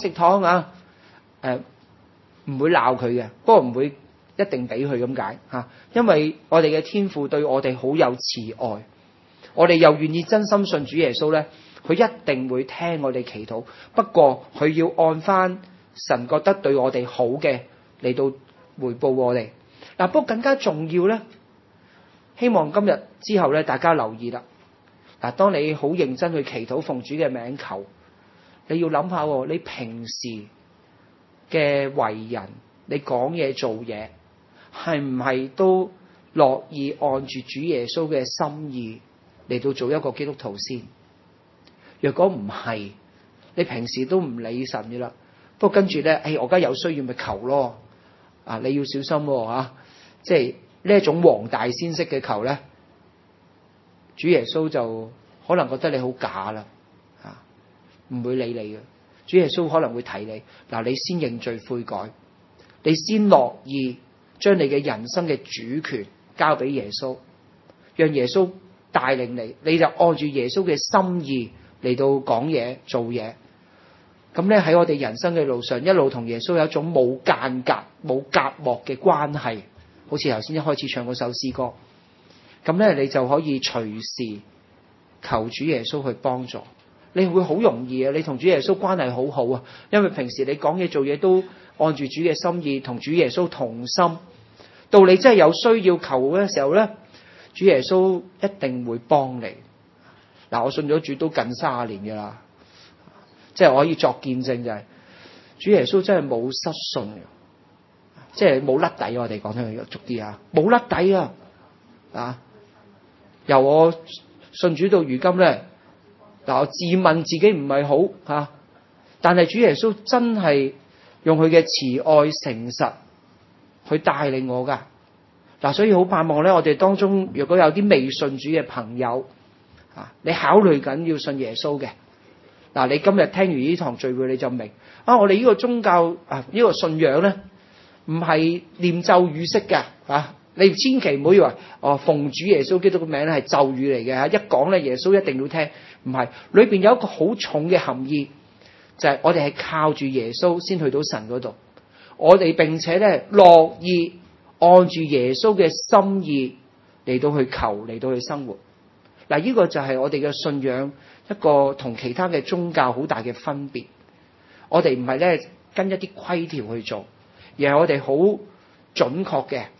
唔會鬧佢嘅，不過唔會一定俾佢咁解因為我哋嘅天父對我哋好有慈愛。我哋又願意真心信主耶穌呢，佢一定會聽我哋祈禱。不過佢要按翻神覺得對我哋好嘅嚟到回報我哋。不過更加重要呢，希望今日之後呢，大家留意啦。當你好認真去祈禱奉主嘅名求，你要諗下你平時嘅為人，你講嘢做嘢係唔係都樂意按住主耶穌嘅心意嚟到做一個基督徒先？若果唔係，你平時都唔理神嘅啦。不過跟住呢，我而家有需要咪求咯。你要小心即係呢一種黃大仙式嘅求呢，主耶穌就可能覺得你好假啦，唔會理你嘅。主耶穌可能會提你，你先認罪悔改，你先樂意將你嘅人生嘅主權交俾耶穌，讓耶穌帶領你，你就按住耶穌嘅心意嚟到講嘢做嘢。咁咧喺我哋人生嘅路上，一路同耶穌有一種冇間隔冇隔膜嘅關係，好似頭先一開始唱嗰首詩歌。咁咧你就可以隨時求主耶穌去幫助，你會好容易你同主耶穌關係好好因為平時你講嘢做嘢都按住主嘅心意，同主耶穌同心。到你真係有需要求嘅時候咧，主耶穌一定會幫你。我信咗主都近30年噶啦，即係我可以作見證，就係主耶穌真係冇失信嘅，即係冇甩底。我哋講得俗啲冇甩底由我信主到如今咧，我自問自己唔係好但係主耶穌真係用佢嘅慈愛誠實去帶領我噶。所以好盼望咧，我哋當中如果有啲未信主嘅朋友你考慮緊要信耶穌嘅你今日聽完呢堂聚會你就明我哋呢個宗教呢個信仰咧唔係念咒語式嘅你千祈唔好以為奉主耶穌基督嘅名咧係咒語嚟嘅一講咧耶穌一定要聽，唔係，裏邊有一個好重嘅含義，就係我哋係靠住耶穌先去到神嗰度，我哋並且咧樂意按住耶穌嘅心意嚟到去求，嚟到去生活。呢個就係我哋嘅信仰一個同其他嘅宗教好大嘅分別。我哋唔係咧跟一啲規條去做，而係我哋好準確嘅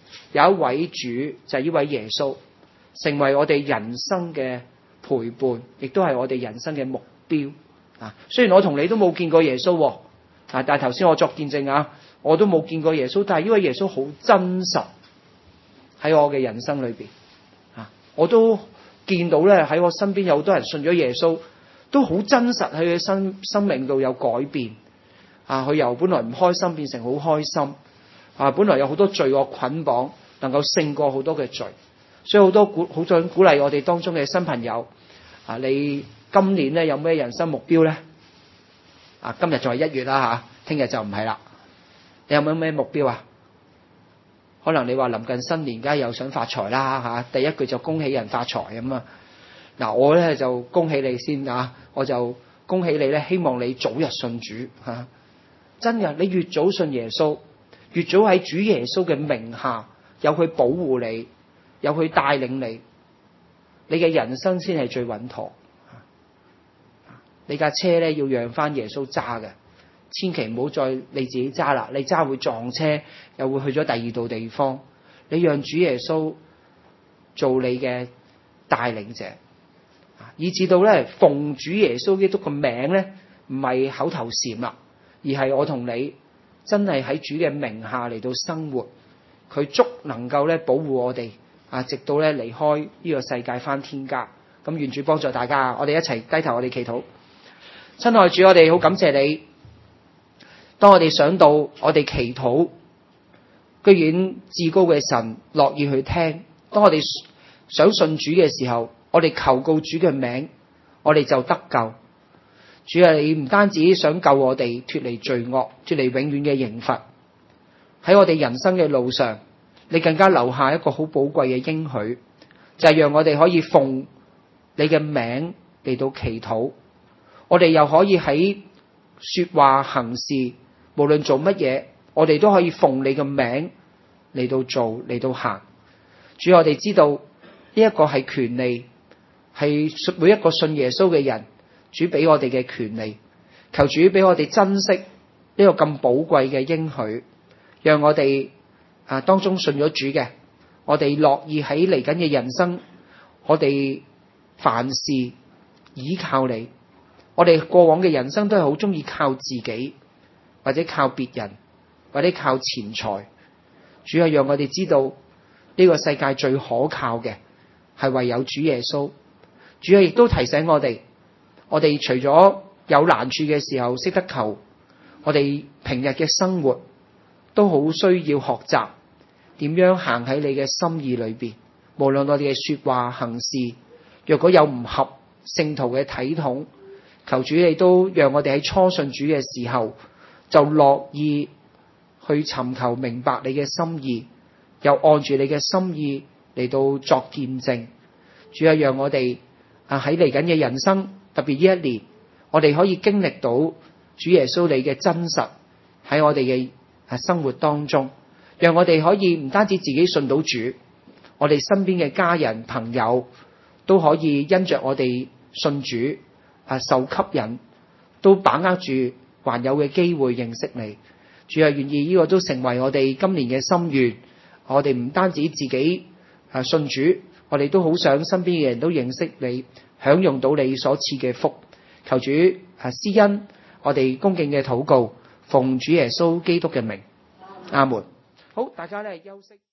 有一位主就係呢位耶穌，成為我哋人生嘅陪伴，亦都係我哋人生嘅目標啊！雖然我同你都冇見過耶穌但係頭先我作見證我都冇見過耶穌，但係呢位耶穌好真實喺我嘅人生裏邊我都見到咧，喺我身邊有好多人信咗耶穌，都好真實喺佢生命度有改變佢由本來唔開心變成好開心本來有好多罪惡捆綁，能夠勝過好多嘅罪，所以好想鼓勵我哋當中嘅新朋友你今年咧有咩人生目標咧？今日就係1月啦聽日就唔係啦。你有冇咩目標啊？可能你話臨近新年，梗係又想發財啦第一句就恭喜人發財咁嗱，我咧就恭喜你先我就恭喜你咧，希望你早日信主真嘅，你越早信耶穌，越早喺主耶穌嘅名下，有佢保護你，有佢帶領你，你嘅人生先係最穩妥。你架車咧要讓翻耶穌揸嘅，千祈唔好再你自己揸啦，你揸會撞車，又會去咗第二度地方。你讓主耶穌做你嘅帶領者，以至到咧奉主耶穌基督嘅名咧，唔係口頭禪啦，而係我同你真係喺主嘅名下嚟到生活，佢足能夠咧保護我哋直到咧離開呢個世界返天家。咁願主幫助大家，我哋一齊低頭，我哋祈禱。親愛主，我哋好感謝你。當我哋想到我哋祈禱，居然至高嘅神樂意去聽。當我哋想信主嘅時候，我哋求告主嘅名，我哋就得救。主啊，你唔單止想救我哋脫離罪惡，脫離永遠嘅刑罰，喺我哋人生嘅路上，你更加留下一個好寶貴嘅應許，就係讓我哋可以奉你嘅名嚟到祈禱。我哋又可以喺說話行事，無論做乜嘢，我哋都可以奉你嘅名嚟到做，嚟到行。主，我哋知道呢一個係權利，係每一個信耶穌嘅人，主俾我哋嘅權利。求主俾我哋珍惜呢個咁寶貴嘅應許，讓我哋當中信咗主嘅，我哋樂意喺嚟緊嘅人生，我哋凡事倚靠你。我哋過往嘅人生都係好中意靠自己，或者靠別人，或者靠錢財。主係讓我哋知道呢個世界最可靠嘅係唯有主耶穌。主係亦都提醒我哋除咗有難處嘅時候識得求，我哋平日嘅生活都好需要學習點樣行喺你嘅心意裏邊。無論我哋嘅說話行事，若果有唔合聖徒嘅體統，求主你都讓我哋喺初信主嘅時候就樂意去尋求明白你嘅心意，又按住你嘅心意嚟到作見證。主啊，讓我哋喺嚟緊嘅人生，特別呢一年，我哋可以經歷到主耶穌你嘅真實喺我哋嘅生活當中，讓我哋可以唔單止自己信到主，我哋身邊嘅家人朋友都可以因着我哋信主受吸引，都把握住還有嘅機會認識你。主啊，願意呢個都成為我哋今年嘅心願。我哋唔單止自己信主，我哋都好想身邊嘅人都認識你，享用到你所賜嘅福。求主施恩，我哋恭敬嘅禱告，奉主耶穌基督嘅名，阿門。好，大家咧休息。